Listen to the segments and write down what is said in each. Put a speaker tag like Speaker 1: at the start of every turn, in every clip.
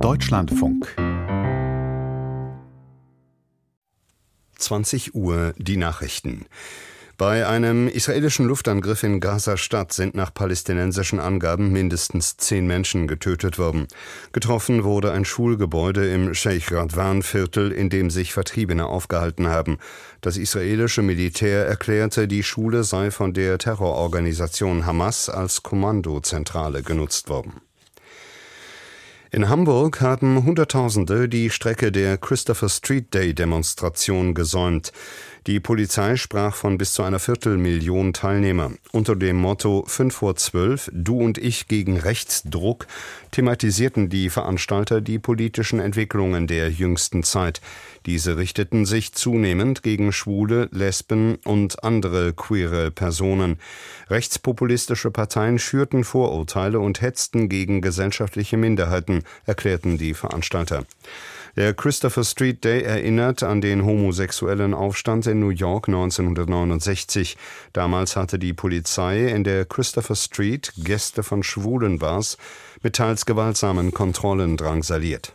Speaker 1: Deutschlandfunk.
Speaker 2: 20 Uhr die Nachrichten. Bei einem israelischen Luftangriff in Gaza-Stadt sind nach palästinensischen Angaben mindestens 10 Menschen getötet worden. Getroffen wurde ein Schulgebäude im Sheikh Radwan-Viertel, in dem sich Vertriebene aufgehalten haben. Das israelische Militär erklärte, die Schule sei von der Terrororganisation Hamas als Kommandozentrale genutzt worden. In Hamburg haben Hunderttausende die Strecke der Christopher Street Day Demonstration gesäumt. Die Polizei sprach von bis zu einer Viertelmillion Teilnehmer. Unter dem Motto 5 vor 12, du und ich gegen Rechtsdruck, thematisierten die Veranstalter die politischen Entwicklungen der jüngsten Zeit. Diese richteten sich zunehmend gegen Schwule, Lesben und andere queere Personen. Rechtspopulistische Parteien schürten Vorurteile und hetzten gegen gesellschaftliche Minderheiten, erklärten die Veranstalter. Der Christopher Street Day erinnert an den homosexuellen Aufstand in New York 1969. Damals hatte die Polizei in der Christopher Street Gäste von Schwulenbars mit teils gewaltsamen Kontrollen drangsaliert.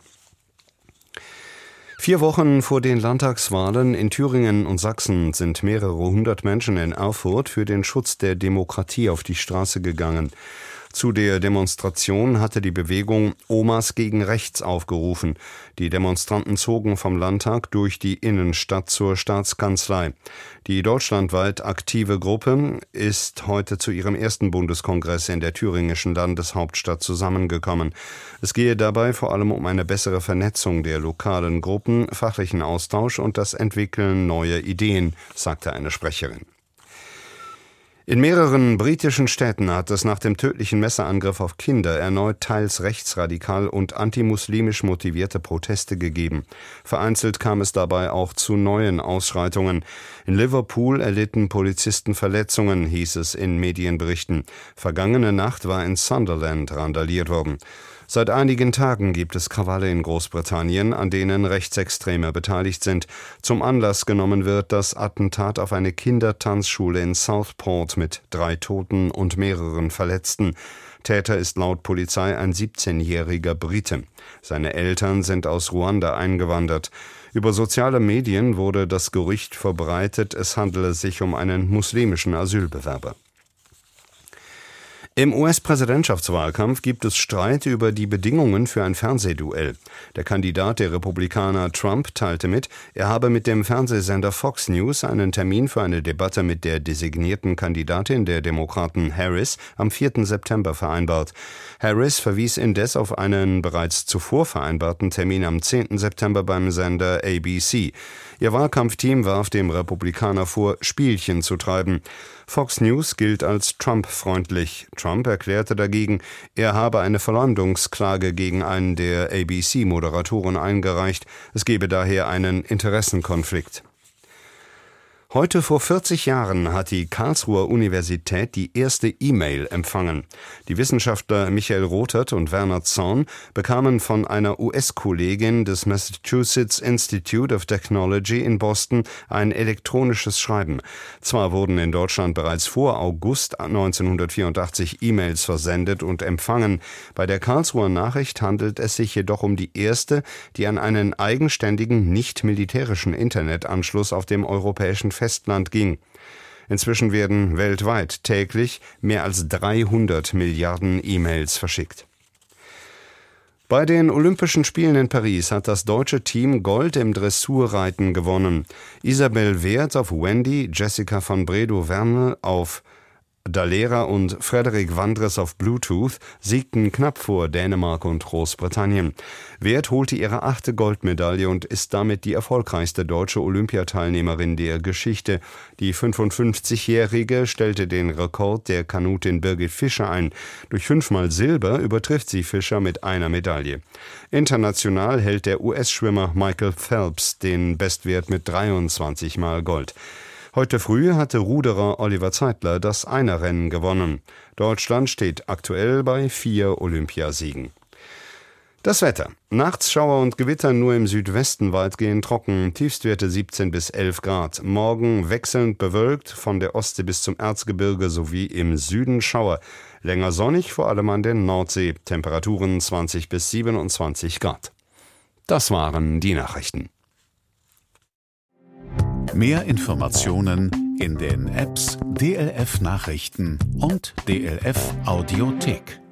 Speaker 2: 4 Wochen vor den Landtagswahlen in Thüringen und Sachsen sind mehrere hundert Menschen in Erfurt für den Schutz der Demokratie auf die Straße gegangen. Zu der Demonstration hatte die Bewegung Omas gegen Rechts aufgerufen. Die Demonstranten zogen vom Landtag durch die Innenstadt zur Staatskanzlei. Die deutschlandweit aktive Gruppe ist heute zu ihrem ersten Bundeskongress in der thüringischen Landeshauptstadt zusammengekommen. Es gehe dabei vor allem um eine bessere Vernetzung der lokalen Gruppen, fachlichen Austausch und das Entwickeln neuer Ideen, sagte eine Sprecherin. In mehreren britischen Städten hat es nach dem tödlichen Messerangriff auf Kinder erneut teils rechtsradikal und antimuslimisch motivierte Proteste gegeben. Vereinzelt kam es dabei auch zu neuen Ausschreitungen. In Liverpool erlitten Polizisten Verletzungen, hieß es in Medienberichten. Vergangene Nacht war in Sunderland randaliert worden. Seit einigen Tagen gibt es Krawalle in Großbritannien, an denen Rechtsextreme beteiligt sind. Zum Anlass genommen wird das Attentat auf eine Kindertanzschule in Southport mit 3 Toten und mehreren Verletzten. Täter ist laut Polizei ein 17-jähriger Brite. Seine Eltern sind aus Ruanda eingewandert. Über soziale Medien wurde das Gerücht verbreitet, es handele sich um einen muslimischen Asylbewerber. Im US-Präsidentschaftswahlkampf gibt es Streit über die Bedingungen für ein Fernsehduell. Der Kandidat der Republikaner Trump teilte mit, er habe mit dem Fernsehsender Fox News einen Termin für eine Debatte mit der designierten Kandidatin der Demokraten Harris am 4. September vereinbart. Harris verwies indes auf einen bereits zuvor vereinbarten Termin am 10. September beim Sender ABC. Ihr Wahlkampfteam warf dem Republikaner vor, Spielchen zu treiben. Fox News gilt als Trump-freundlich. Trump erklärte dagegen, er habe eine Verleumdungsklage gegen einen der ABC-Moderatoren eingereicht. Es gebe daher einen Interessenkonflikt. Heute vor 40 Jahren hat die Karlsruher Universität die erste E-Mail empfangen. Die Wissenschaftler Michael Rothert und Werner Zorn bekamen von einer US-Kollegin des Massachusetts Institute of Technology in Boston ein elektronisches Schreiben. Zwar wurden in Deutschland bereits vor August 1984 E-Mails versendet und empfangen. Bei der Karlsruher Nachricht handelt es sich jedoch um die erste, die an einen eigenständigen, nicht-militärischen Internetanschluss auf dem europäischen Festland ging. Inzwischen werden weltweit täglich mehr als 300 Milliarden E-Mails verschickt. Bei den Olympischen Spielen in Paris hat das deutsche Team Gold im Dressurreiten gewonnen. Isabel Werth auf Wendy, Jessica von Bredow-Wermel auf Dalera und Frederik Wandres auf Bluetooth siegten knapp vor Dänemark und Großbritannien. Werth holte ihre 8. Goldmedaille und ist damit die erfolgreichste deutsche Olympiateilnehmerin der Geschichte. Die 55-Jährige stellte den Rekord der Kanutin Birgit Fischer ein. Durch 5-mal Silber übertrifft sie Fischer mit einer Medaille. International hält der US-Schwimmer Michael Phelps den Bestwert mit 23-mal Gold. Heute früh hatte Ruderer Oliver Zeitler das Einerrennen gewonnen. Deutschland steht aktuell bei 4 Olympiasiegen. Das Wetter. Nachts Schauer und Gewitter, nur im Südwesten weitgehend trocken. Tiefstwerte 17 bis 11 Grad. Morgen wechselnd bewölkt, von der Ostsee bis zum Erzgebirge sowie im Süden Schauer. Länger sonnig, vor allem an der Nordsee. Temperaturen 20 bis 27 Grad. Das waren die Nachrichten.
Speaker 1: Mehr Informationen in den Apps DLF Nachrichten und DLF Audiothek.